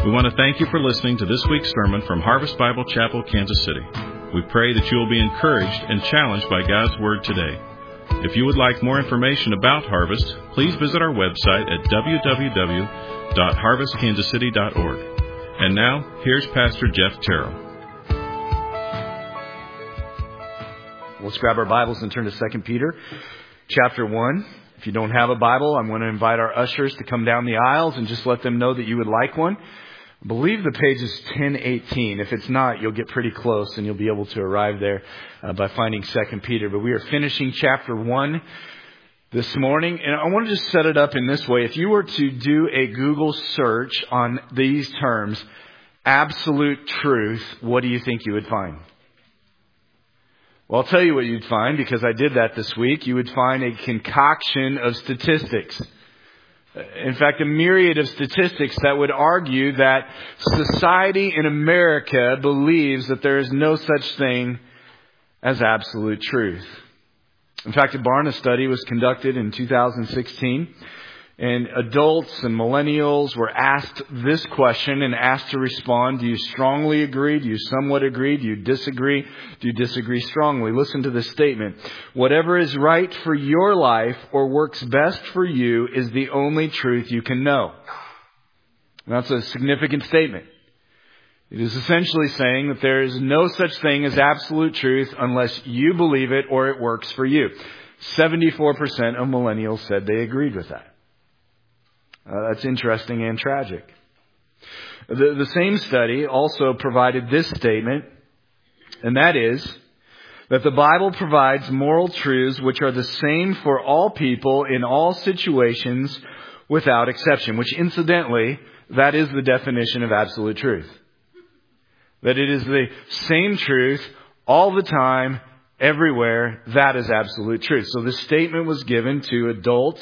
We want to thank you for listening to this week's sermon from Harvest Bible Chapel, Kansas City. We pray that you will be encouraged and challenged by God's Word today. If you would like more information about Harvest, please visit our website at www.harvestkansascity.org. And now, here's Pastor Jeff Terrell. Let's grab our Bibles and turn to 2 Peter chapter 1. If you don't have a Bible, I'm going to invite our ushers to come down the aisles and just let them know that you would like one. I believe the page is 1018. If it's not, you'll get pretty close and you'll be able to arrive there by finding 2 Peter. But we are finishing chapter 1 this morning. And I want to just set it up in this way. If you were to do a Google search on these terms, absolute truth, what do you think you would find? Well, I'll tell you what you'd find, because I did that this week. You would find a concoction of statistics. In fact, a myriad of statistics that would argue that society in America believes that there is no such thing as absolute truth. In fact, a Barna study was conducted in 2016, and adults and millennials were asked this question and asked to respond. Do you strongly agree? Do you somewhat agree? Do you disagree? Do you disagree strongly? Listen to this statement. Whatever is right for your life or works best for you is the only truth you can know. And that's a significant statement. It is essentially saying that there is no such thing as absolute truth unless you believe it or it works for you. 74% of millennials said they agreed with that. That's interesting and tragic. The same study also provided this statement, and that is that the Bible provides moral truths which are the same for all people in all situations without exception, which incidentally, that is the definition of absolute truth. That it is the same truth all the time, everywhere. That is absolute truth. So this statement was given to adults,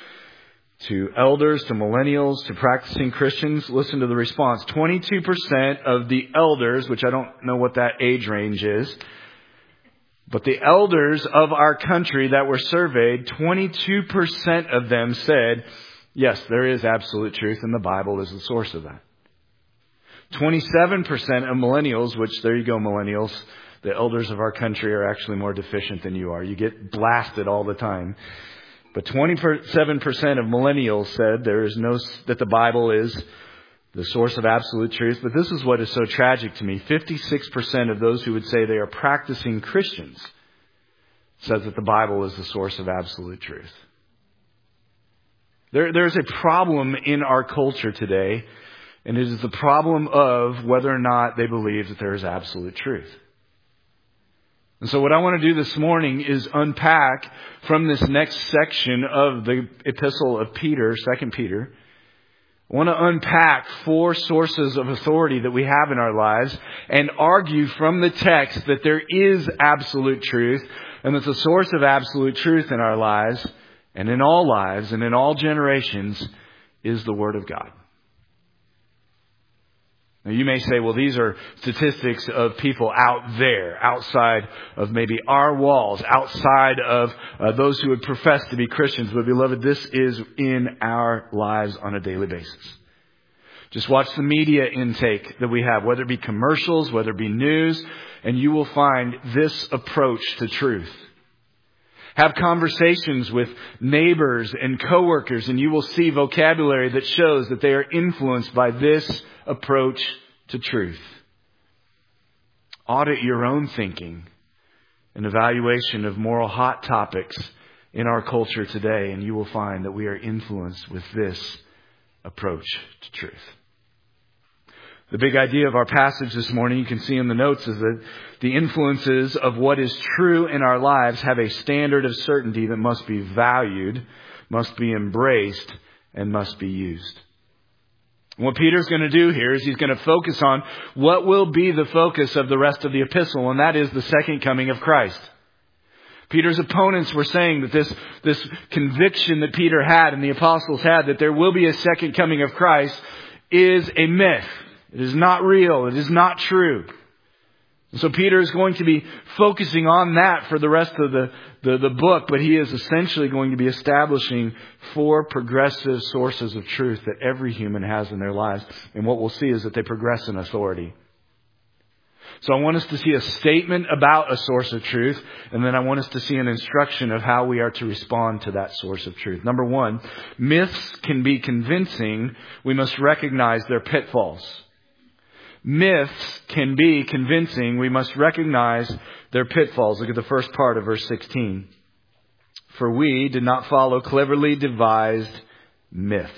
to elders, to millennials, to practicing Christians. Listen to the response. 22% of the elders, which I don't know what that age range is, but the elders of our country that were surveyed, 22% of them said, yes, there is absolute truth and the Bible is the source of that. 27% of millennials, which there you go, millennials, the elders of our country are actually more deficient than you are. You get blasted all the time. But 27% of millennials said that the Bible is the source of absolute truth. But this is what is so tragic to me. 56% of those who would say they are practicing Christians says that the Bible is the source of absolute truth. There's a problem in our culture today, and it is the problem of whether or not they believe that there is absolute truth. And so what I want to do this morning is unpack from this next section of the epistle of Peter, 2 Peter. I want to unpack 4 sources of authority that we have in our lives and argue from the text that there is absolute truth and that the source of absolute truth in our lives and in all generations is the Word of God. Now you may say, well, these are statistics of people out there, outside of maybe our walls, outside of those who would profess to be Christians. But beloved, this is in our lives on a daily basis. Just watch the media intake that we have, whether it be commercials, whether it be news, and you will find this approach to truth. Have conversations with neighbors and coworkers, and you will see vocabulary that shows that they are influenced by this approach to truth. Audit your own thinking and evaluation of moral hot topics in our culture today, and you will find that we are influenced with this approach to truth. The big idea of our passage this morning, you can see in the notes, is that the influences of what is true in our lives have a standard of certainty that must be valued, must be embraced, and must be used. What Peter's going to do here is he's going to focus on what will be the focus of the rest of the epistle, and that is the second coming of Christ. Peter's opponents were saying that this conviction that Peter had and the apostles had, that there will be a second coming of Christ, is a myth. It is not real. It is not true. So Peter is going to be focusing on that for the rest of the book, but he is essentially going to be establishing 4 progressive sources of truth that every human has in their lives. And what we'll see is that they progress in authority. So I want us to see a statement about a source of truth, and then I want us to see an instruction of how we are to respond to that source of truth. Number 1, myths can be convincing. We must recognize their pitfalls. Myths can be convincing. We must recognize their pitfalls. Look at the first part of verse 16. For we did not follow cleverly devised myths.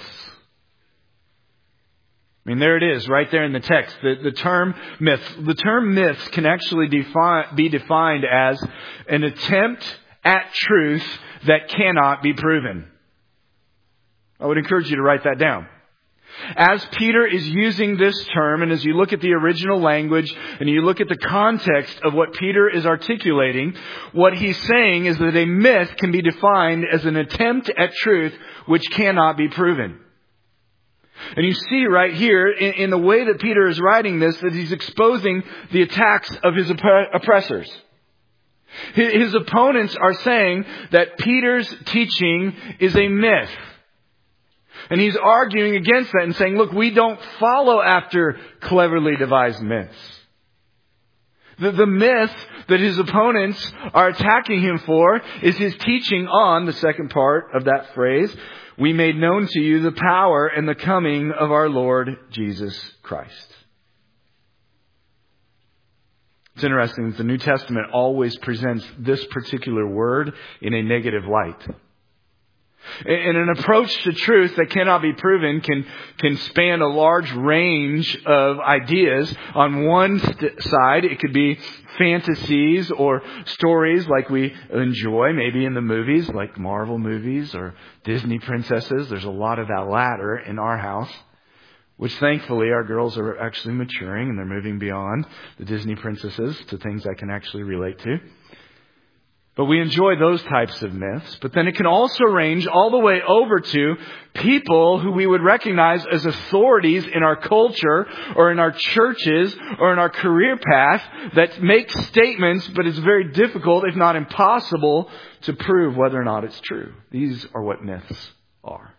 I mean, there it is, right there in the text. The term myths can actually be defined as an attempt at truth that cannot be proven. I would encourage you to write that down. As Peter is using this term, and as you look at the original language and you look at the context of what Peter is articulating, what he's saying is that a myth can be defined as an attempt at truth which cannot be proven. And you see right here in the way that Peter is writing this that he's exposing the attacks of his oppressors. His opponents are saying that Peter's teaching is a myth. And he's arguing against that and saying, look, we don't follow after cleverly devised myths. The myth that his opponents are attacking him for is his teaching on, the second part of that phrase, we made known to you the power and the coming of our Lord Jesus Christ. It's interesting that the New Testament always presents this particular word in a negative light. And an approach to truth that cannot be proven can span a large range of ideas. On one side, it could be fantasies or stories like we enjoy, maybe in the movies, like Marvel movies or Disney princesses. There's a lot of that latter in our house, which thankfully our girls are actually maturing and they're moving beyond the Disney princesses to things I can actually relate to. But we enjoy those types of myths. But then it can also range all the way over to people who we would recognize as authorities in our culture or in our churches or in our career path that make statements, but it's very difficult, if not impossible, to prove whether or not it's true. These are what myths are.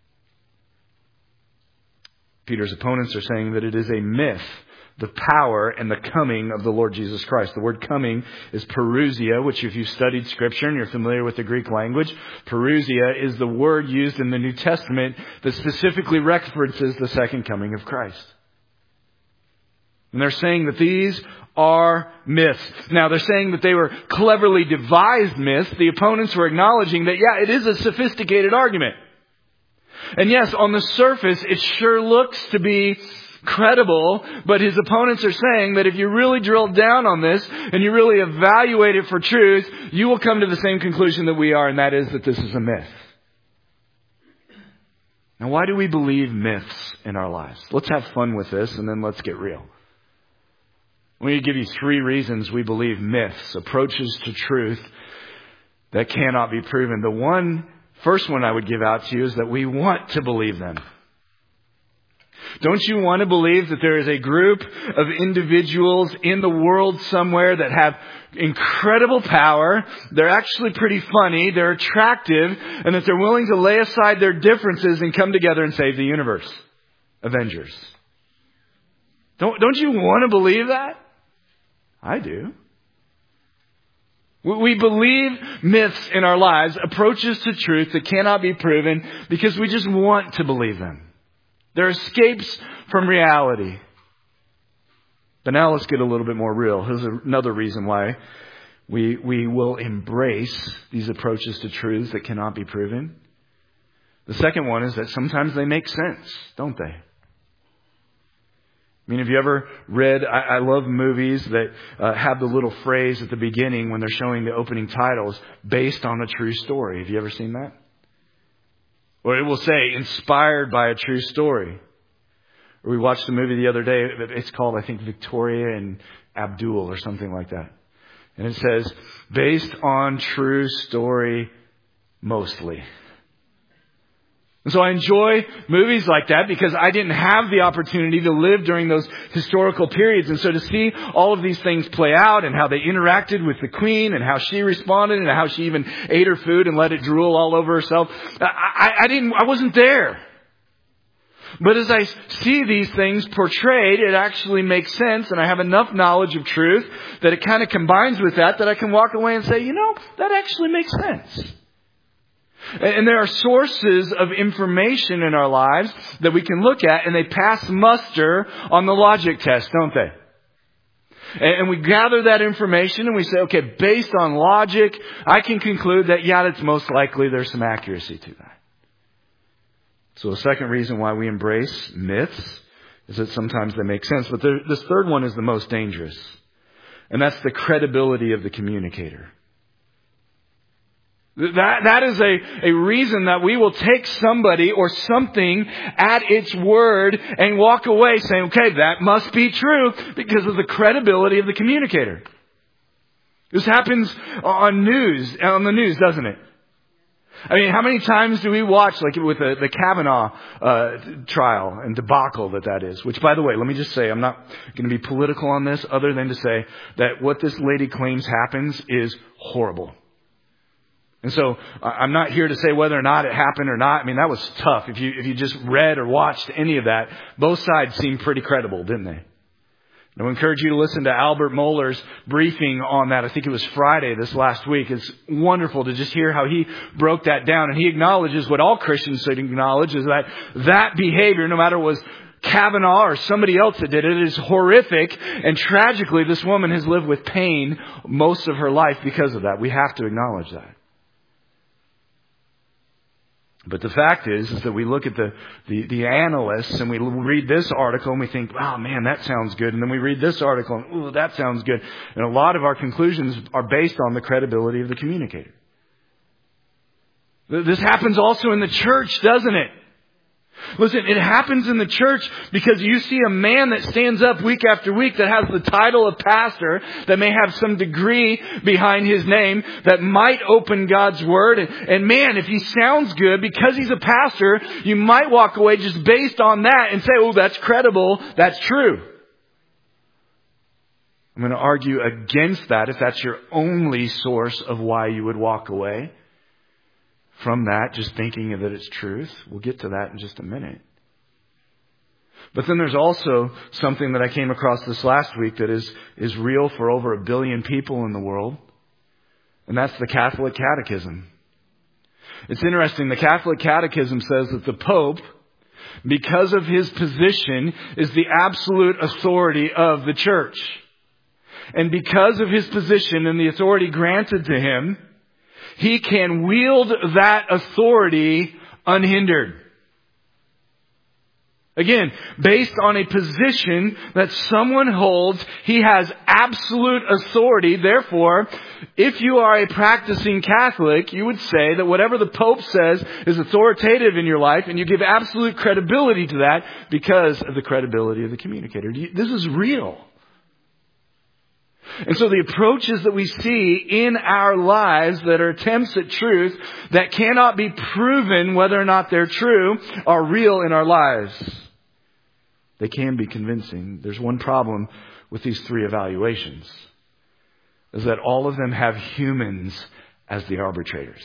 Peter's opponents are saying that it is a myth, the power and the coming of the Lord Jesus Christ. The word coming is parousia, which if you've studied Scripture and you're familiar with the Greek language, parousia is the word used in the New Testament that specifically references the second coming of Christ. And they're saying that these are myths. Now, they're saying that they were cleverly devised myths. The opponents were acknowledging that, yeah, it is a sophisticated argument. And yes, on the surface, it sure looks to be credible, but his opponents are saying that if you really drill down on this and you really evaluate it for truth, you will come to the same conclusion that we are, and that is that this is a myth. Now, why do we believe myths in our lives? Let's have fun with this, and then let's get real. I'm going to give you 3 reasons we believe myths, approaches to truth that cannot be proven. The first one I would give out to you is that we want to believe them. Don't you want to believe that there is a group of individuals in the world somewhere that have incredible power, they're actually pretty funny, they're attractive, and that they're willing to lay aside their differences and come together and save the universe? Avengers. Don't you want to believe that? I do. We believe myths in our lives, approaches to truth that cannot be proven, because we just want to believe them. They're escapes from reality. But now let's get a little bit more real. Here's another reason why we will embrace these approaches to truths that cannot be proven. The second one is that sometimes they make sense, don't they? I mean, have you ever read, I love movies that have the little phrase at the beginning when they're showing the opening titles, based on a true story. Have you ever seen that? Or it will say, inspired by a true story. Or we watched a movie the other day. It's called, I think, Victoria and Abdul or something like that. And it says, based on true story, mostly. And so I enjoy movies like that because I didn't have the opportunity to live during those historical periods. And so to see all of these things play out and how they interacted with the queen and how she responded and how she even ate her food and let it drool all over herself, I wasn't there. But as I see these things portrayed, it actually makes sense, and I have enough knowledge of truth that it kind of combines with that I can walk away and say, that actually makes sense. And there are sources of information in our lives that we can look at, and they pass muster on the logic test, don't they? And we gather that information and we say, okay, based on logic, I can conclude that, it's most likely there's some accuracy to that. So the second reason why we embrace myths is that sometimes they make sense. But this third one is the most dangerous. And that's the credibility of the communicator. That is a reason that we will take somebody or something at its word and walk away saying, okay, that must be true because of the credibility of the communicator. This happens on the news, doesn't it? I mean, how many times do we watch, like with the Kavanaugh trial and debacle that is? Which, by the way, let me just say, I'm not going to be political on this other than to say that what this lady claims happens is horrible. And so I'm not here to say whether or not it happened or not. I mean, that was tough. If you just read or watched any of that, both sides seemed pretty credible, didn't they? I would encourage you to listen to Albert Mohler's briefing on that. I think it was Friday this last week. It's wonderful to just hear how he broke that down. And he acknowledges what all Christians should acknowledge is that behavior, no matter it was Kavanaugh or somebody else that did it, is horrific. And tragically, this woman has lived with pain most of her life because of that. We have to acknowledge that. But the fact is that we look at the analysts and we read this article and we think, oh man, that sounds good. And then we read this article and, ooh, that sounds good. And a lot of our conclusions are based on the credibility of the communicator. This happens also in the church, doesn't it? Listen, it happens in the church because you see a man that stands up week after week that has the title of pastor, that may have some degree behind his name, that might open God's Word. And man, if he sounds good because he's a pastor, you might walk away just based on that and say, oh, that's credible, that's true. I'm going to argue against that if that's your only source of why you would walk away from that, just thinking that it's truth. We'll get to that in just a minute. But then there's also something that I came across this last week that is real for over 1 billion people in the world. And that's the Catholic Catechism. It's interesting. The Catholic Catechism says that the Pope, because of his position, is the absolute authority of the Church. And because of his position and the authority granted to him, he can wield that authority unhindered. Again, based on a position that someone holds, he has absolute authority. Therefore, if you are a practicing Catholic, you would say that whatever the Pope says is authoritative in your life, and you give absolute credibility to that because of the credibility of the communicator. This is real. And so the approaches that we see in our lives that are attempts at truth that cannot be proven whether or not they're true are real in our lives. They can be convincing. There's one problem with these three evaluations, is that all of them have humans as the arbitrators.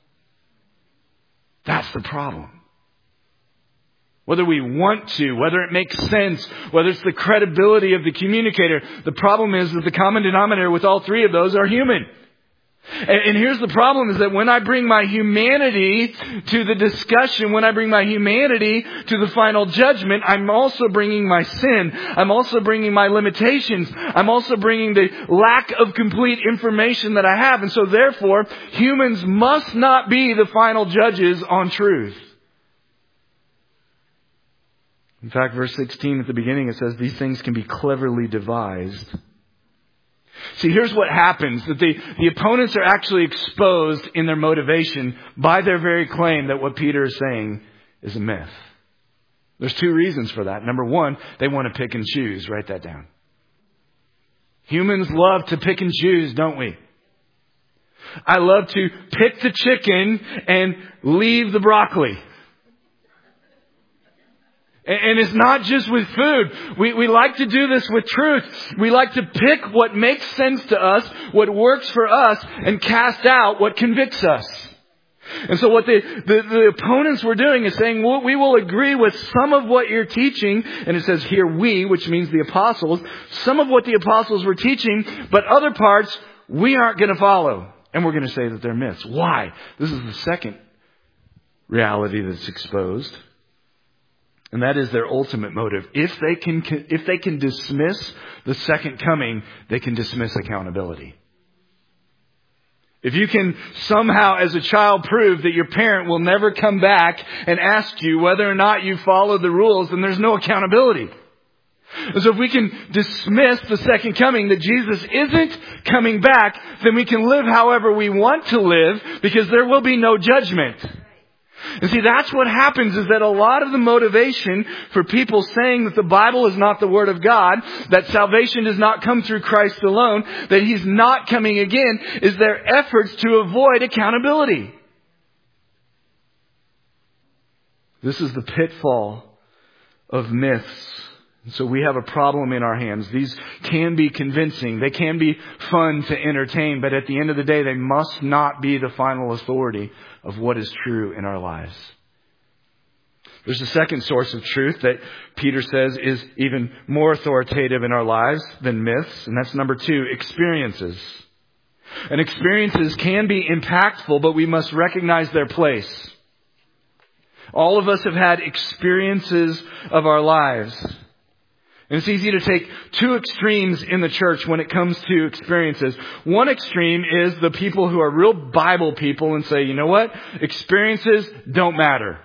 That's the problem. Whether we want to, whether it makes sense, whether it's the credibility of the communicator. The problem is that the common denominator with all three of those are human. And here's the problem, is that when I bring my humanity to the discussion, when I bring my humanity to the final judgment, I'm also bringing my sin. I'm also bringing my limitations. I'm also bringing the lack of complete information that I have. And so therefore, humans must not be the final judges on truth. In fact, verse 16 at the beginning, it says these things can be cleverly devised. See, here's what happens, that the opponents are actually exposed in their motivation by their very claim that what Peter is saying is a myth. There's two reasons for that. Number one, they want to pick and choose. Write that down. Humans love to pick and choose, don't we? I love to pick the chicken and leave the broccoli. And it's not just with food. We like to do this with truth. We like to pick what makes sense to us, what works for us, and cast out what convicts us. And so what the opponents were doing is saying, well, we will agree with some of what you're teaching. And it says here we, which means the apostles, some of what the apostles were teaching, but other parts we aren't going to follow. And we're going to say that they're myths. Why? This is the second reality that's exposed. And that is their ultimate motive. If they can dismiss the second coming, they can dismiss accountability. If you can somehow as a child prove that your parent will never come back and ask you whether or not you followed the rules, then there's no accountability. And so if we can dismiss the second coming, that Jesus isn't coming back, then we can live however we want to live because there will be no judgment. And see, that's what happens, is that a lot of the motivation for people saying that the Bible is not the Word of God, that salvation does not come through Christ alone, that He's not coming again, is their efforts to avoid accountability. This is the pitfall of myths. And so we have a problem in our hands. These can be convincing. They can be fun to entertain. But at the end of the day, they must not be the final authority of what is true in our lives. There's a second source of truth that Peter says is even more authoritative in our lives than myths. And that's number 2, experiences. And experiences can be impactful, but we must recognize their place. All of us have had experiences of our lives. And it's easy to take 2 extremes in the church when it comes to experiences. One extreme is the people who are real Bible people and say, you know what? Experiences don't matter.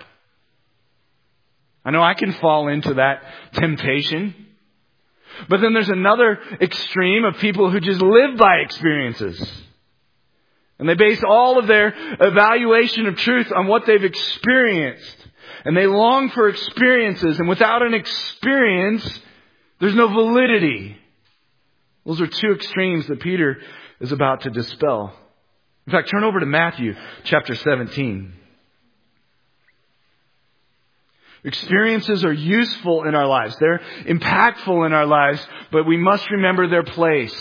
I know I can fall into that temptation. But then there's another extreme of people who just live by experiences. And they base all of their evaluation of truth on what they've experienced. And they long for experiences. And without an experience, there's no validity. Those are 2 extremes that Peter is about to dispel. In fact, turn over to Matthew chapter 17. Experiences are useful in our lives. They're impactful in our lives, but we must remember their place.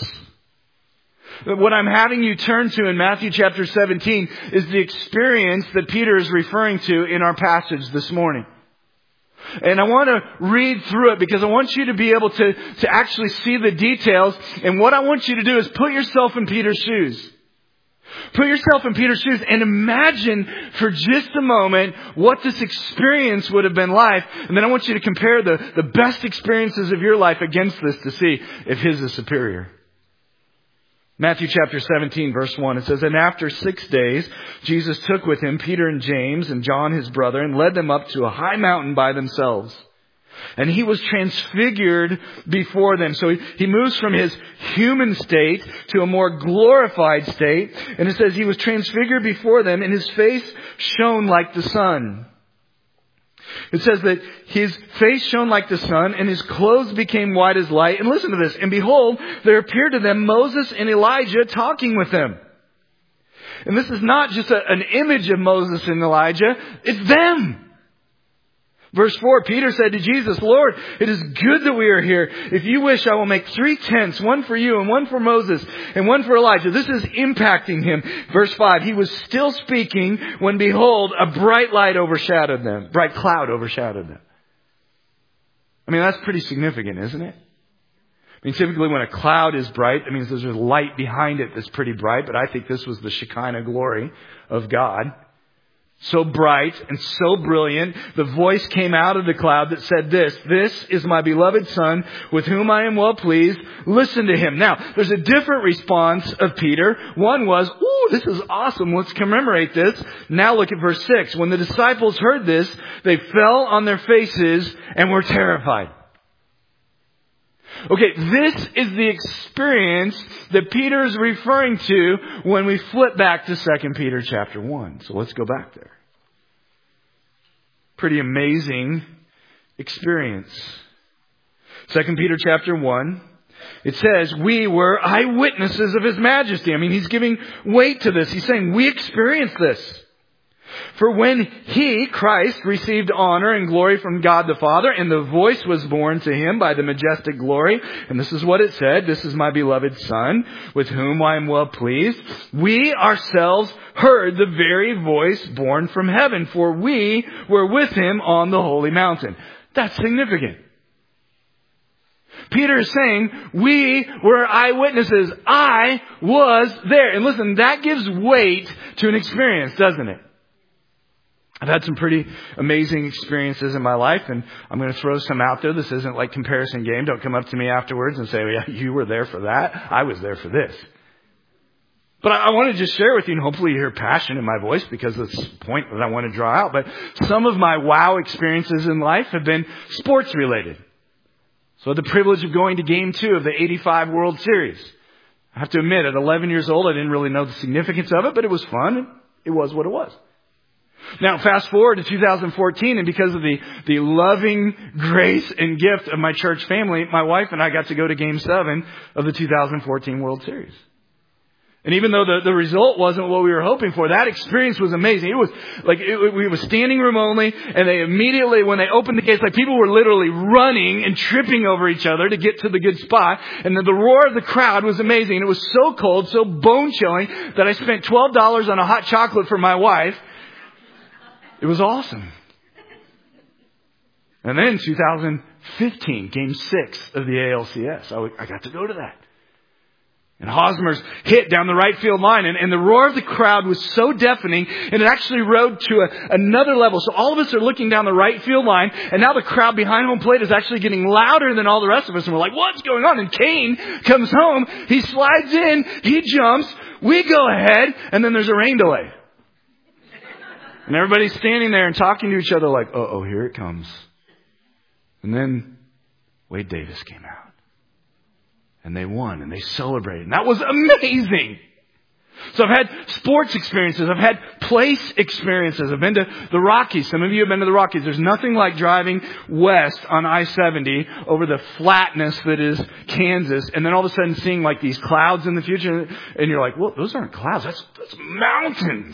What I'm having you turn to in Matthew chapter 17 is the experience that Peter is referring to in our passage this morning. And I want to read through it because I want you to be able to actually see the details. And what I want you to do is put yourself in Peter's shoes. Put yourself in Peter's shoes and imagine for just a moment what this experience would have been like. And then I want you to compare the best experiences of your life against this to see if his is superior. Matthew chapter 17, verse 1, it says, "And after 6 days, Jesus took with him Peter and James and John his brother and led them up to a high mountain by themselves. And he was transfigured before them." So he moves from his human state to a more glorified state. And it says he was transfigured before them and his face shone like the sun. It says that his face shone like the sun and his clothes became white as light. And listen to this. "And behold, there appeared to them Moses and Elijah talking with them." And this is not just an image of Moses and Elijah. It's them. Verse 4, Peter said to Jesus, "Lord, it is good that we are here. If you wish, I will make 3 tents, one for you and one for Moses and one for Elijah." This is impacting him. Verse 5, he was still speaking when behold, a bright light overshadowed them. Bright cloud overshadowed them. I mean, that's pretty significant, isn't it? I mean, typically when a cloud is bright, that means there's a light behind it that's pretty bright. But I think this was the Shekinah glory of God. So bright and so brilliant, the voice came out of the cloud that said this, "This is my beloved Son, with whom I am well pleased. Listen to him." Now, there's a different response of Peter. One was, "Ooh, this is awesome. Let's commemorate this." Now look at verse 6. "When the disciples heard this, they fell on their faces and were terrified." Okay, this is the experience that Peter is referring to when we flip back to 2 Peter chapter 1. So let's go back there. Pretty amazing experience. 2 Peter chapter 1, it says, "We were eyewitnesses of His majesty." I mean, he's giving weight to this. He's saying, we experienced this. For when He, Christ, received honor and glory from God the Father, and the voice was borne to Him by the majestic glory, and this is what it said, "This is my beloved Son, with whom I am well pleased," we ourselves heard the very voice borne from heaven, for we were with Him on the holy mountain. That's significant. Peter is saying, we were eyewitnesses. I was there. And listen, that gives weight to an experience, doesn't it? I've had some pretty amazing experiences in my life, and I'm going to throw some out there. This isn't like comparison game. Don't come up to me afterwards and say, "Oh, yeah, you were there for that. I was there for this." But I want to just share with you, and hopefully you hear passion in my voice because it's the point that I want to draw out. But some of my wow experiences in life have been sports related. So I had the privilege of going to Game 2 of the '85 World Series. I have to admit, at 11 years old, I didn't really know the significance of it, but it was fun. It was what it was. Now, fast forward to 2014, and because of the loving grace and gift of my church family, my wife and I got to go to Game 7 of the 2014 World Series. And even though the result wasn't what we were hoping for, that experience was amazing. It was like, we were standing room only, and they immediately, when they opened the gates, like people were literally running and tripping over each other to get to the good spot. And then the roar of the crowd was amazing. And it was so cold, so bone-chilling, that I spent $12 on a hot chocolate for my wife. It was awesome. And then 2015, Game 6 of the ALCS. I got to go to that. And Hosmer's hit down the right field line. And the roar of the crowd was so deafening, and it actually rode to another level. So all of us are looking down the right field line, and now the crowd behind home plate is actually getting louder than all the rest of us. And we're like, what's going on? And Kane comes home. He slides in. He jumps. We go ahead. And then there's a rain delay. And everybody's standing there and talking to each other like, uh-oh, here it comes. And then Wade Davis came out. And they won and they celebrated. And that was amazing. So I've had sports experiences. I've had place experiences. I've been to the Rockies. Some of you have been to the Rockies. There's nothing like driving west on I-70 over the flatness that is Kansas. And then all of a sudden seeing like these clouds in the future. And you're like, well, those aren't clouds. That's mountains.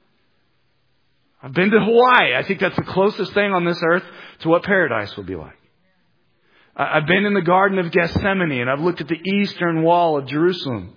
I've been to Hawaii. I think that's the closest thing on this earth to what paradise will be like. I've been in the Garden of Gethsemane, and I've looked at the eastern wall of Jerusalem.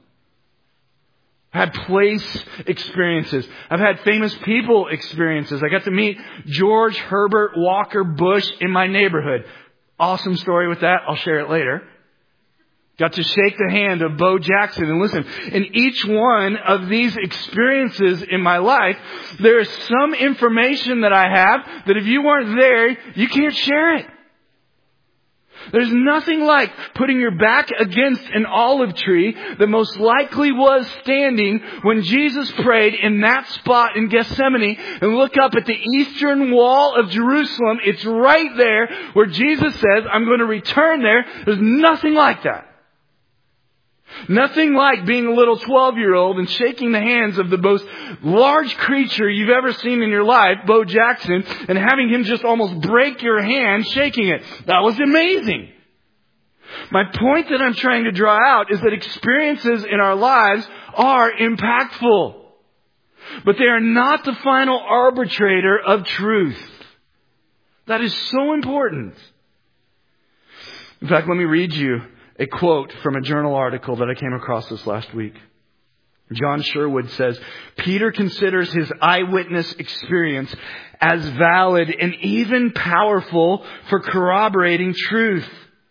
I've had place experiences. I've had famous people experiences. I got to meet George Herbert Walker Bush in my neighborhood. Awesome story with that. I'll share it later. Got to shake the hand of Bo Jackson. And listen, in each one of these experiences in my life, there is some information that I have that if you weren't there, you can't share it. There's nothing like putting your back against an olive tree that most likely was standing when Jesus prayed in that spot in Gethsemane, and look up at the eastern wall of Jerusalem. It's right there where Jesus says, I'm going to return there. There's nothing like that. Nothing like being a little 12-year-old and shaking the hands of the most large creature you've ever seen in your life, Bo Jackson, and having him just almost break your hand shaking it. That was amazing. My point that I'm trying to draw out is that experiences in our lives are impactful, but they are not the final arbitrator of truth. That is so important. In fact, let me read you a quote from a journal article that I came across this last week. John Sherwood says, Peter considers his eyewitness experience as valid and even powerful for corroborating truth.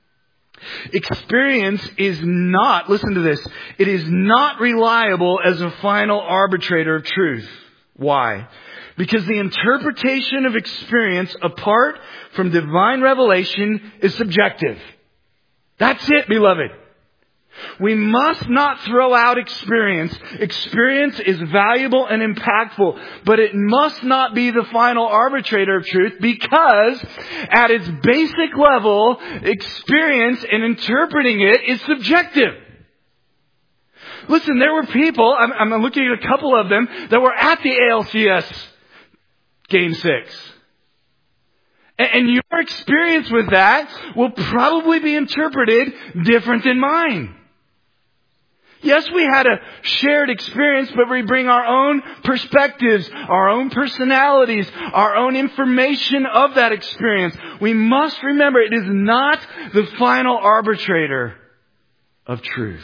Experience is not, listen to this, it is not reliable as a final arbitrator of truth. Why? Because the interpretation of experience apart from divine revelation is subjective. That's it, beloved. We must not throw out experience. Experience is valuable and impactful, but it must not be the final arbitrator of truth, because at its basic level, experience and interpreting it is subjective. Listen, there were people, I'm looking at a couple of them, that were at the ALCS Game 6. And your experience with that will probably be interpreted different than mine. Yes, we had a shared experience, but we bring our own perspectives, our own personalities, our own information of that experience. We must remember it is not the final arbitrator of truth.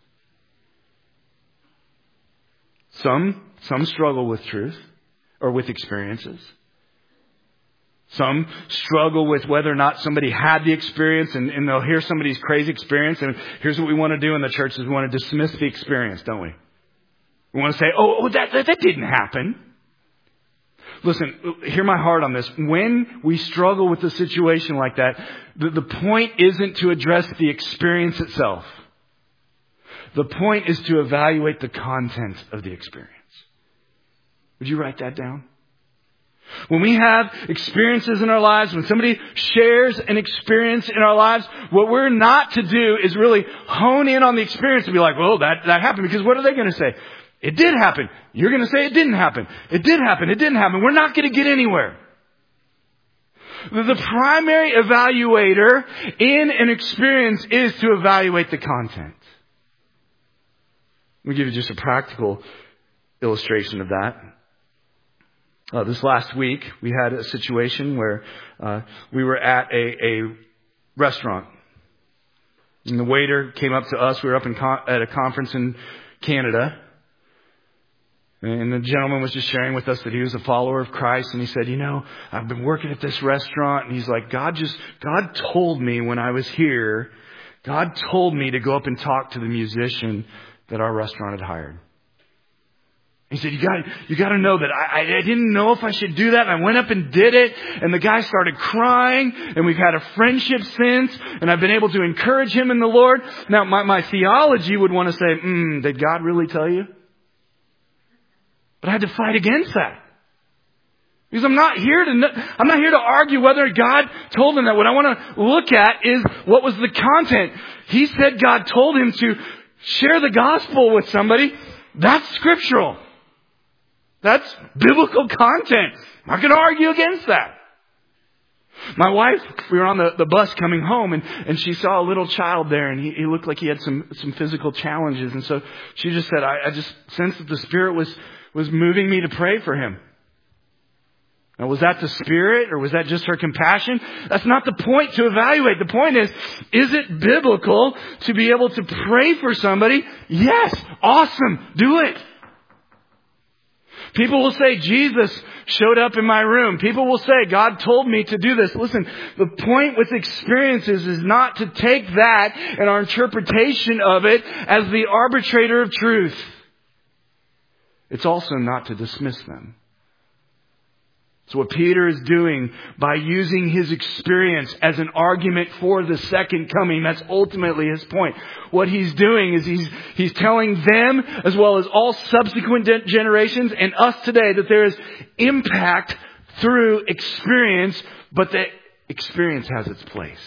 Some struggle with truth or with experiences. Some struggle with whether or not somebody had the experience, and they'll hear somebody's crazy experience, and here's what we want to do in the church is we want to dismiss the experience, don't we? We want to say, that didn't happen. Listen, hear my heart on this. When we struggle with a situation like that, the point isn't to address the experience itself. The point is to evaluate the content of the experience. Would you write that down? When we have experiences in our lives, when somebody shares an experience in our lives, what we're not to do is really hone in on the experience and be like, well, that happened. Because what are they going to say? It did happen. You're going to say it didn't happen. It did happen. It didn't happen. We're not going to get anywhere. The primary evaluator in an experience is to evaluate the content. Let me give you just a practical illustration of that. This last week, we had a situation where we were at a restaurant. And the waiter came up to us. We were up at a conference in Canada. And the gentleman was just sharing with us that he was a follower of Christ. And he said, I've been working at this restaurant. And he's like, God told me when I was here, God told me to go up and talk to the musician that our restaurant had hired. He said, you got to know that I didn't know if I should do that. And I went up and did it. And the guy started crying. And we've had a friendship since. And I've been able to encourage him in the Lord. Now, my theology would want to say, did God really tell you? But I had to fight against that. Because I'm not here to argue whether God told him that. What I want to look at is what was the content. He said God told him to share the gospel with somebody. That's scriptural. That's biblical content. I'm not going to argue against that. My wife, we were on the bus coming home, and she saw a little child there, and he looked like he had some physical challenges. And so she just said, I just sensed that the Spirit was moving me to pray for him. Now, was that the Spirit, or was that just her compassion? That's not the point to evaluate. The point is it biblical to be able to pray for somebody? Yes. Awesome. Do it. People will say, Jesus showed up in my room. People will say, God told me to do this. Listen, the point with experiences is not to take that and our interpretation of it as the arbitrator of truth. It's also not to dismiss them. So what Peter is doing by using his experience as an argument for the second coming, that's ultimately his point. What he's doing is he's telling them, as well as all subsequent generations and us today, that there is impact through experience, but that experience has its place.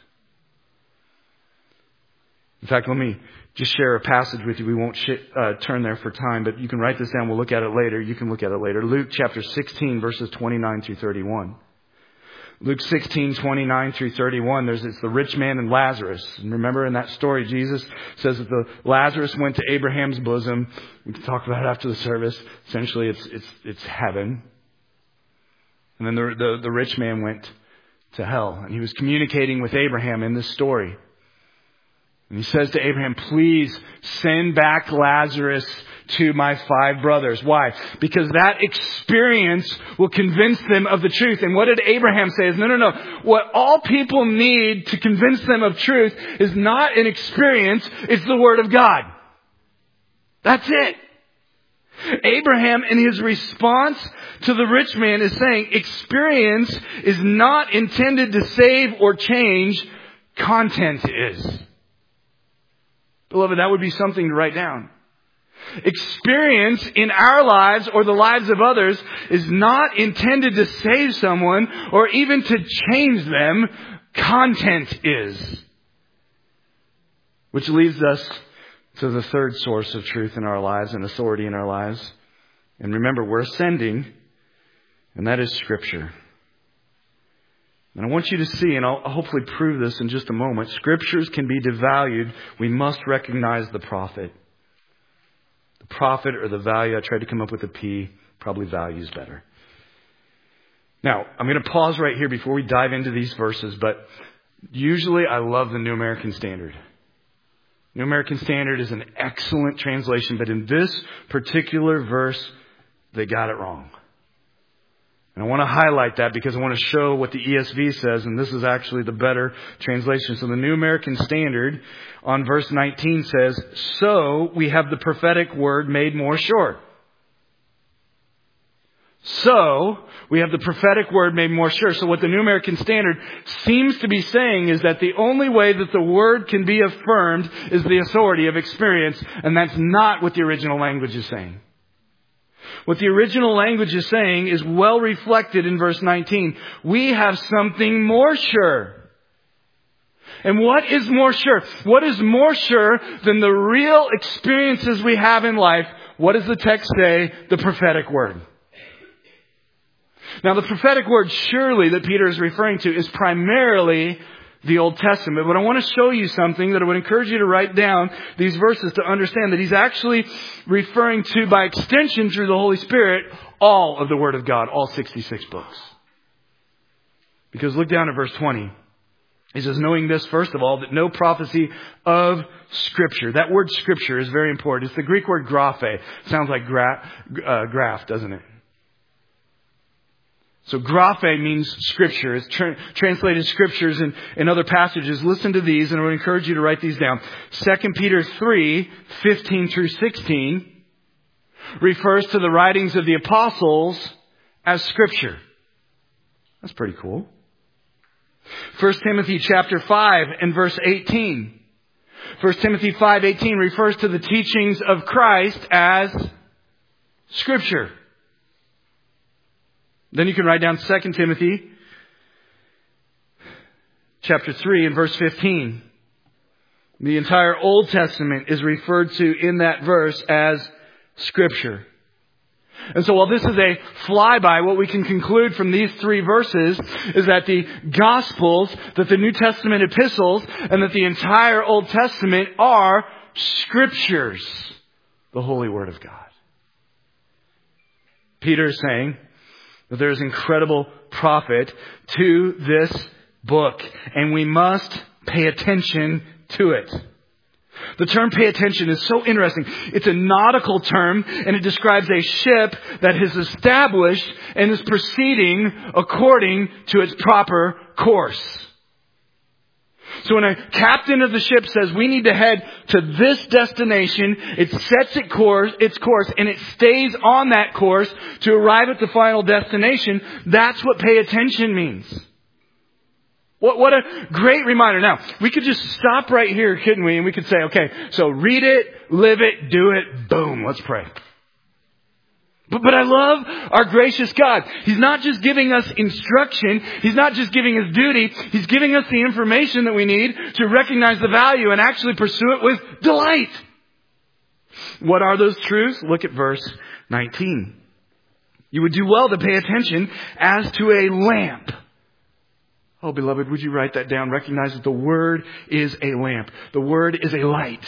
In fact, let me just share a passage with you. We won't turn there for time, but you can write this down. We'll look at it later. You can look at it later. Luke chapter 16, verses 29 through 31. Luke 16, 29 through 31, it's the rich man and Lazarus. And remember in that story, Jesus says that Lazarus went to Abraham's bosom. We can talk about it after the service. Essentially, it's heaven. And then the rich man went to hell. And he was communicating with Abraham in this story. And he says to Abraham, please send back Lazarus to my 5 brothers. Why? Because that experience will convince them of the truth. And what did Abraham say? Is no. What all people need to convince them of truth is not an experience. It's the Word of God. That's it. Abraham, in his response to the rich man, is saying experience is not intended to save or change. Content is. Beloved, that would be something to write down. Experience in our lives or the lives of others is not intended to save someone or even to change them. Content is. Which leads us to the third source of truth in our lives and authority in our lives. And remember, we're ascending, and that is Scripture. And I want you to see, and I'll hopefully prove this in just a moment, Scriptures can be devalued. We must recognize the prophet. The profit or the value, I tried to come up with a P, probably value is better. Now, I'm going to pause right here before we dive into these verses, but usually I love the New American Standard. New American Standard is an excellent translation, but in this particular verse, they got it wrong. And I want to highlight that because I want to show what the ESV says, and this is actually the better translation. So the New American Standard on verse 19 says, "So we have the prophetic word made more sure." So we have the prophetic word made more sure. So what the New American Standard seems to be saying is that the only way that the word can be affirmed is the authority of experience, and that's not what the original language is saying. What the original language is saying is well reflected in verse 19. We have something more sure. And what is more sure? What is more sure than the real experiences we have in life? What does the text say? The prophetic word. Now, the prophetic word surely that Peter is referring to is primarily the Old Testament. But I want to show you something that I would encourage you to write down these verses to understand that he's actually referring to, by extension through the Holy Spirit, all of the Word of God, all 66 books. Because look down at verse 20. He says, knowing this, first of all, that no prophecy of Scripture. That word Scripture is very important. It's the Greek word graphe. Sounds like graph, doesn't it? So graphe means Scripture. It's translated Scriptures in other passages. Listen to these, and I would encourage you to write these down. 2 Peter 3, 15 through 16 refers to the writings of the apostles as Scripture. That's pretty cool. 1 Timothy chapter 5 and verse 18. 1 Timothy 5:18 refers to the teachings of Christ as Scripture. Then you can write down 2 Timothy chapter 3 and verse 15. The entire Old Testament is referred to in that verse as Scripture. And so while this is a flyby, what we can conclude from these three verses is that the Gospels, that the New Testament epistles, and that the entire Old Testament are Scriptures, the Holy Word of God. Peter is saying that there is incredible profit to this book, and we must pay attention to it. The term pay attention is so interesting. It's a nautical term, and it describes a ship that is established and is proceeding according to its proper course. So when a captain of the ship says we need to head to this destination, it sets its course, and it stays on that course to arrive at the final destination. That's what pay attention means. What a great reminder. Now, we could just stop right here, couldn't we? And we could say, okay, so read it, live it, do it, boom, let's pray. But I love our gracious God. He's not just giving us instruction. He's not just giving us duty. He's giving us the information that we need to recognize the value and actually pursue it with delight. What are those truths? Look at verse 19. You would do well to pay attention as to a lamp. Oh, beloved, would you write that down? Recognize that the Word is a lamp. The Word is a light.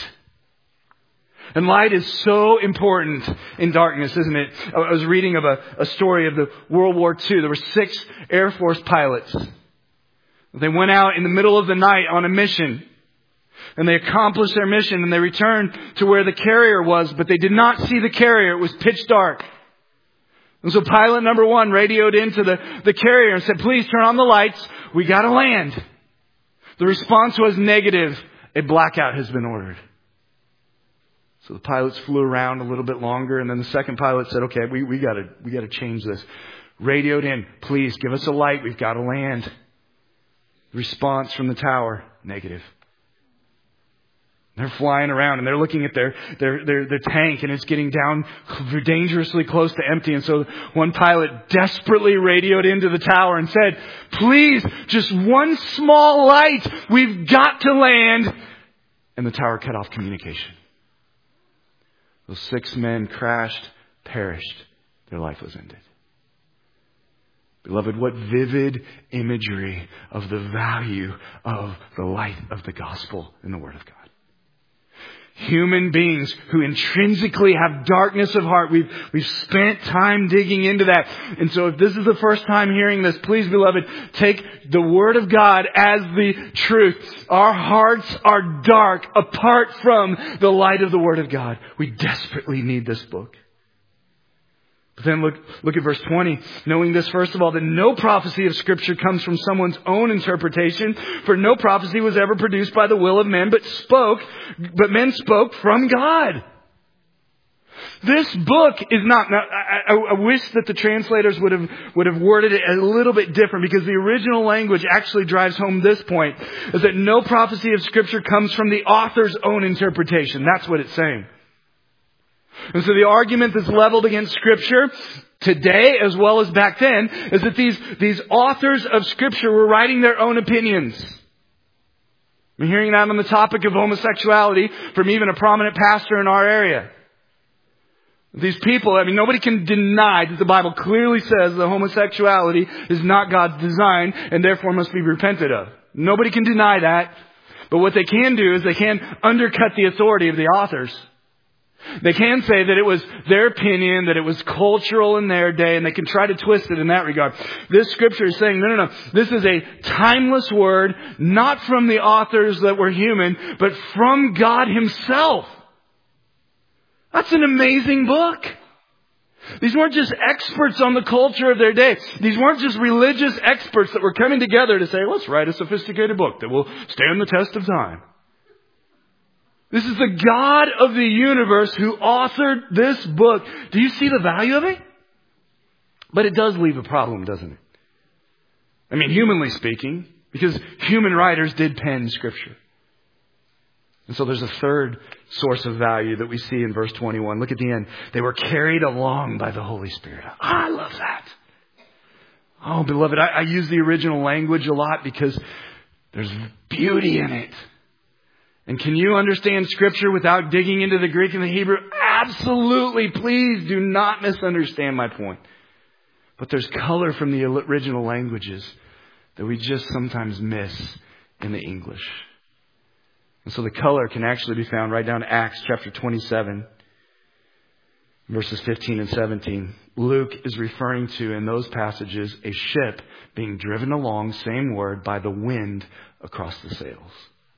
And light is so important in darkness, isn't it? I was reading of a story of the World War II. There were 6 Air Force pilots. They went out in the middle of the night on a mission. And they accomplished their mission, and they returned to where the carrier was, but they did not see the carrier. It was pitch dark. And so pilot number 1 radioed into the carrier and said, please turn on the lights. We got to land. The response was negative. A blackout has been ordered. So the pilots flew around a little bit longer, and then the second pilot said, okay, we got to change this. Radioed in, please give us a light. We've got to land. Response from the tower, negative. They're flying around and they're looking at their tank, and it's getting down dangerously close to empty. And so one pilot desperately radioed into the tower and said, please, just one small light. We've got to land. And the tower cut off communication. Those 6 men crashed, perished. Their life was ended. Beloved, what vivid imagery of the value of the light of the gospel in the Word of God. human beings who intrinsically have darkness of heart. We've spent time digging into that. And so if this is the first time hearing this, please, beloved, take the Word of God as the truth. Our hearts are dark apart from the light of the Word of God. We desperately need this book. But then look at verse 20. Knowing this, first of all, that no prophecy of Scripture comes from someone's own interpretation, for no prophecy was ever produced by the will of men, but men spoke from God. This book is not. Now, I wish that the translators would have worded it a little bit different, because the original language actually drives home this point: is that no prophecy of Scripture comes from the author's own interpretation. That's what it's saying. And so the argument that's leveled against Scripture today as well as back then is that these authors of Scripture were writing their own opinions. I'm hearing that on the topic of homosexuality from even a prominent pastor in our area. These people, nobody can deny that the Bible clearly says that homosexuality is not God's design and therefore must be repented of. Nobody can deny that. But what they can do is they can undercut the authority of the authors. They can say that it was their opinion, that it was cultural in their day, and they can try to twist it in that regard. This Scripture is saying, no. This is a timeless word, not from the authors that were human, but from God Himself. That's an amazing book. These weren't just experts on the culture of their day. These weren't just religious experts that were coming together to say, let's write a sophisticated book that will stand the test of time. This is the God of the universe who authored this book. Do you see the value of it? But it does leave a problem, doesn't it? Humanly speaking, because human writers did pen Scripture. And so there's a third source of value that we see in verse 21. Look at the end. They were carried along by the Holy Spirit. I love that. Oh, beloved, I use the original language a lot because there's beauty in it. And can you understand Scripture without digging into the Greek and the Hebrew? Absolutely. Please do not misunderstand my point. But there's color from the original languages that we just sometimes miss in the English. And so the color can actually be found right down to Acts chapter 27, verses 15 and 17. Luke is referring to, in those passages, a ship being driven along, same word, by the wind across the sails.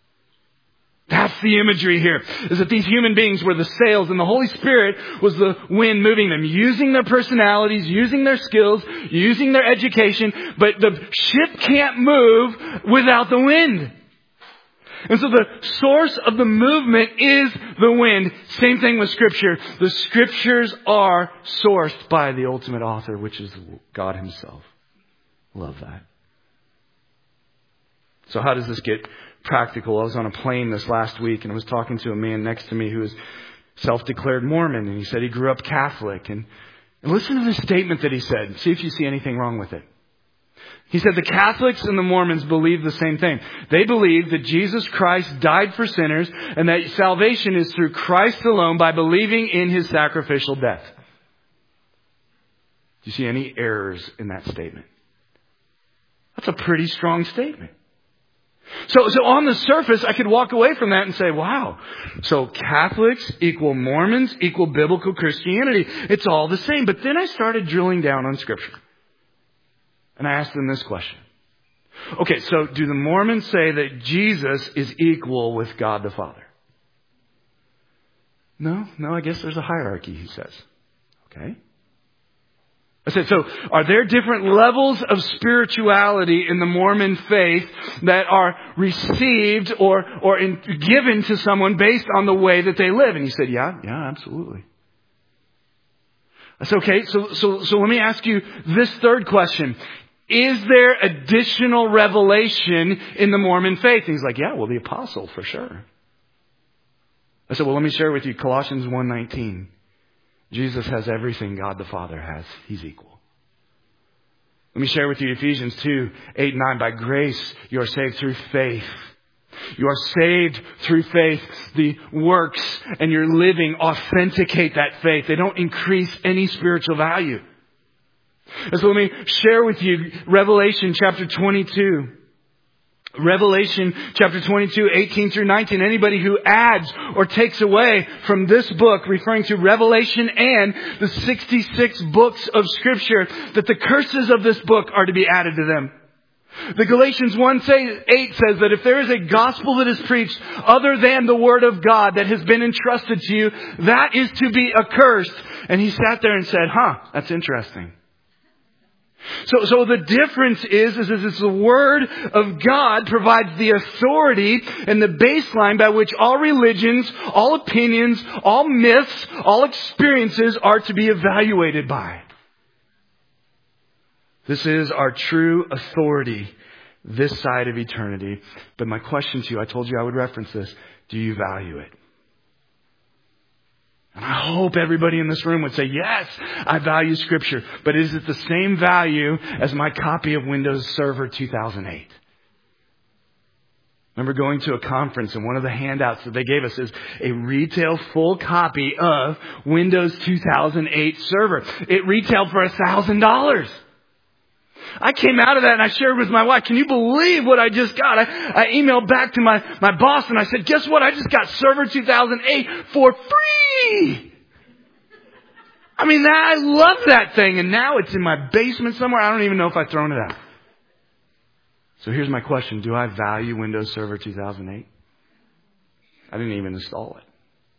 That's the imagery here, is that these human beings were the sails and the Holy Spirit was the wind moving them, using their personalities, using their skills, using their education, but the ship can't move without the wind. And so the source of the movement is the wind. Same thing with Scripture. The Scriptures are sourced by the ultimate author, which is God Himself. Love that. So how does this get practical? I was on a plane this last week and I was talking to a man next to me who is self-declared Mormon, and he said he grew up Catholic. And listen to this statement that he said. See if you see anything wrong with it. He said the Catholics and the Mormons believe the same thing. They believe that Jesus Christ died for sinners and that salvation is through Christ alone by believing in His sacrificial death. Do you see any errors in that statement? That's a pretty strong statement. So on the surface, I could walk away from that and say, wow, so Catholics equal Mormons equal biblical Christianity. It's all the same. But then I started drilling down on Scripture. And I asked them this question. Okay, so do the Mormons say that Jesus is equal with God the Father? No, I guess there's a hierarchy, he says. Okay. I said, so are there different levels of spirituality in the Mormon faith that are received or given to someone based on the way that they live? And he said, yeah, absolutely. I said, okay, so let me ask you this third question. Is there additional revelation in the Mormon faith? And he's like, yeah, well, the apostle for sure. I said, well, let me share with you Colossians 1:19. Jesus has everything God the Father has. He's equal. Let me share with you Ephesians 2:8-9. By grace, you are saved through faith. You are saved through faith. The works and your living authenticate that faith. They don't increase any spiritual value. And so let me share with you Revelation chapter 22. Revelation chapter 22, 18 through 19. Anybody who adds or takes away from this book, referring to Revelation and the 66 books of Scripture, that the curses of this book are to be added to them. The Galatians 1:8 says that if there is a gospel that is preached other than the Word of God that has been entrusted to you, that is to be accursed. And he sat there and said, that's interesting. So the difference is the Word of God provides the authority and the baseline by which all religions, all opinions, all myths, all experiences are to be evaluated by. This is our true authority this side of eternity. But my question to you, I told you I would reference this. Do you value it? And I hope everybody in this room would say, yes, I value Scripture. But is it the same value as my copy of Windows Server 2008? Remember going to a conference and one of the handouts that they gave us is a retail full copy of Windows 2008 Server. It retailed for $1,000. I came out of that and I shared with my wife, can you believe what I just got? I emailed back to my boss and I said, guess what? I just got Server 2008 for free. I mean, I love that thing. And now it's in my basement somewhere. I don't even know if I've thrown it out. So here's my question. Do I value Windows Server 2008? I didn't even install it.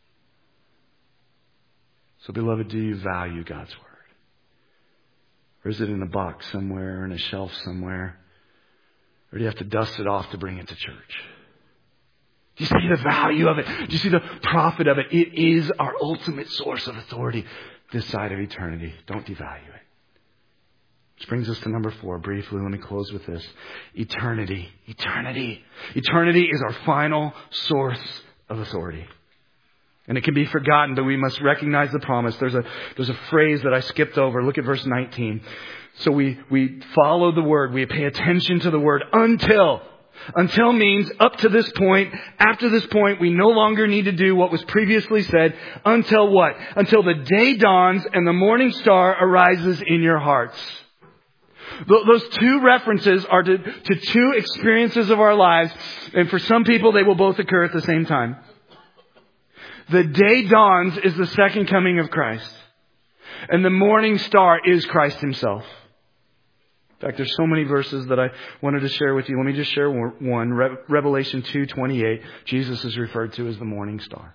So beloved, do you value God's Word? Or is it in a box somewhere or in a shelf somewhere? Or do you have to dust it off to bring it to church? Do you see the value of it? Do you see the profit of it? It is our ultimate source of authority this side of eternity. Don't devalue it. Which brings us to number 4. Briefly, let me close with this. Eternity. Eternity. Eternity is our final source of authority. And it can be forgotten, but we must recognize the promise. There's a phrase that I skipped over. Look at verse 19. So we follow the Word. We pay attention to the Word until. Until means up to this point. After this point, we no longer need to do what was previously said. Until what? Until the day dawns and the morning star arises in your hearts. Those two references are to two experiences of our lives. And for some people, they will both occur at the same time. The day dawns is the second coming of Christ. And the morning star is Christ Himself. In fact, there's so many verses that I wanted to share with you. Let me just share one. Revelation 2:28. Jesus is referred to as the morning star.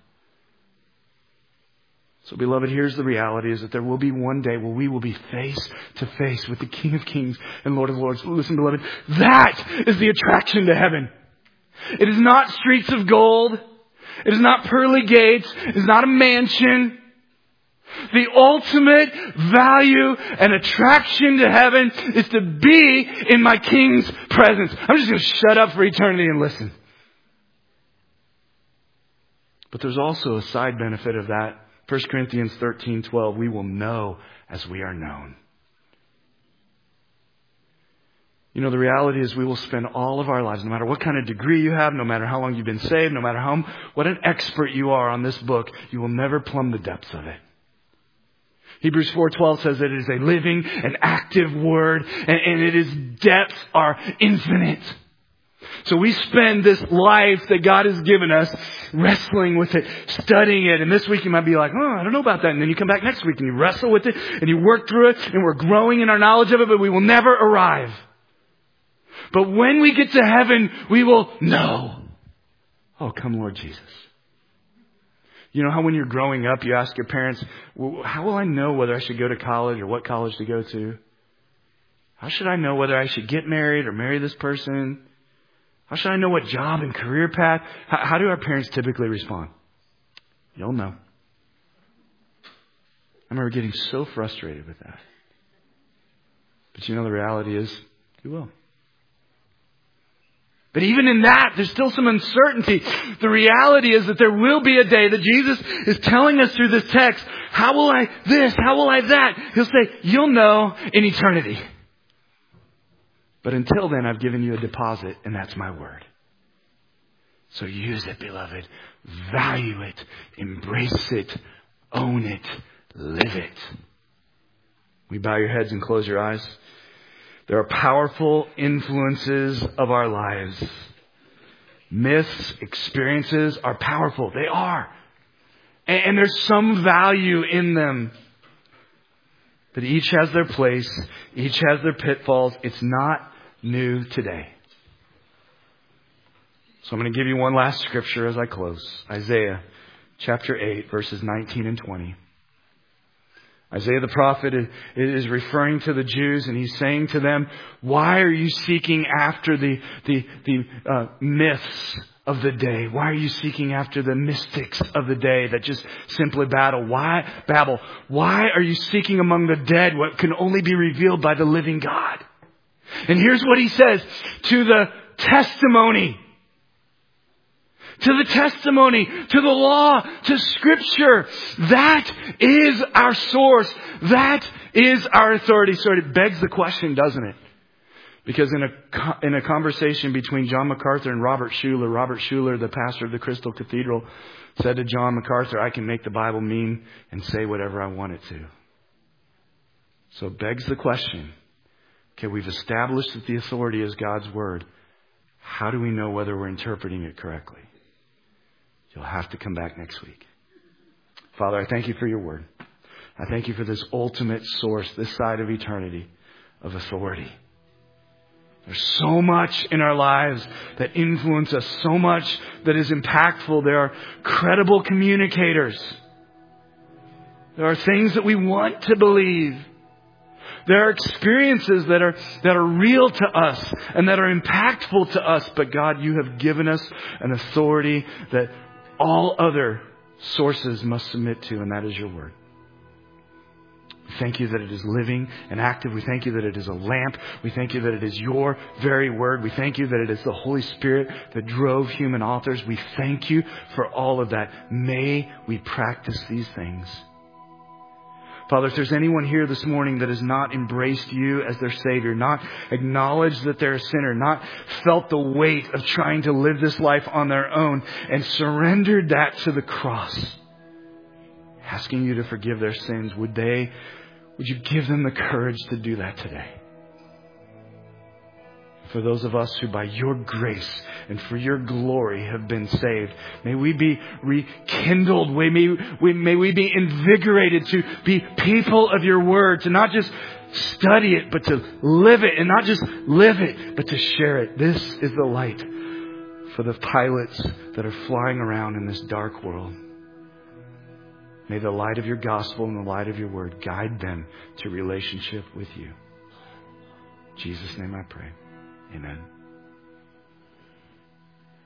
So beloved, here's the reality is that there will be one day where we will be face to face with the King of Kings and Lord of Lords. Listen, beloved, that is the attraction to heaven. It is not streets of gold. It is not pearly gates. It is not a mansion. The ultimate value and attraction to heaven is to be in my King's presence. I'm just going to shut up for eternity and listen. But there's also a side benefit of that. 1 Corinthians 13:12, we will know as we are known. You know, the reality is we will spend all of our lives, no matter what kind of degree you have, no matter how long you've been saved, no matter what an expert you are on this book, you will never plumb the depths of it. Hebrews 4:12 says that it is a living and active word, and its depths are infinite. So we spend this life that God has given us wrestling with it, studying it. And this week you might be like, I don't know about that. And then you come back next week and you wrestle with it and you work through it and we're growing in our knowledge of it, but we will never arrive. But when we get to heaven, we will know. Oh, come Lord Jesus. You know how when you're growing up, you ask your parents, well, how will I know whether I should go to college or what college to go to? How should I know whether I should get married or marry this person? How should I know what job and career path? How do our parents typically respond? You'll know. I remember getting so frustrated with that. But you know the reality is, you will. But even in that, there's still some uncertainty. The reality is that there will be a day that Jesus is telling us through this text, how will I this? How will I that? He'll say, you'll know in eternity. But until then, I've given you a deposit, and that's my word. So use it, beloved. Value it. Embrace it. Own it. Live it. We bow your heads and close your eyes. There are powerful influences of our lives. Myths, experiences are powerful. They are. And there's some value in them. But each has their place. Each has their pitfalls. It's not new today. So I'm going to give you one last scripture as I close. Isaiah chapter 8, verses 19 and 20. Isaiah the prophet is referring to the Jews, and he's saying to them, why are you seeking after the myths of the day? Why are you seeking after the mystics of the day that just simply babble? Why are you seeking among the dead what can only be revealed by the living God? And here's what he says, to the testimony, to the law, to Scripture. That is our source. That is our authority. So it begs the question, doesn't it? Because in a conversation between John MacArthur and Robert Schuller, the pastor of the Crystal Cathedral, said to John MacArthur, I can make the Bible mean and say whatever I want it to. So it begs the question, okay, we've established that the authority is God's Word. How do we know whether we're interpreting it correctly? You'll have to come back next week. Father, I thank you for your Word. I thank you for this ultimate source, this side of eternity, of authority. There's so much in our lives that influence us, so much that is impactful. There are credible communicators. There are things that we want to believe. There are experiences that are real to us and that are impactful to us. But God, you have given us an authority that all other sources must submit to, and that is your Word. We thank you that it is living and active. We thank you that it is a lamp. We thank you that it is your very Word. We thank you that it is the Holy Spirit that drove human authors. We thank you for all of that. May we practice these things. Father, if there's anyone here this morning that has not embraced you as their Savior, not acknowledged that they're a sinner, not felt the weight of trying to live this life on their own and surrendered that to the cross, asking you to forgive their sins, would you give them the courage to do that today? For those of us who by your grace and for your glory have been saved, may we be rekindled. May we be invigorated to be people of your Word, to not just study it, but to live it, and not just live it, but to share it. This is the light for the pilots that are flying around in this dark world. May the light of your gospel and the light of your Word guide them to relationship with you. In Jesus' name I pray. Amen.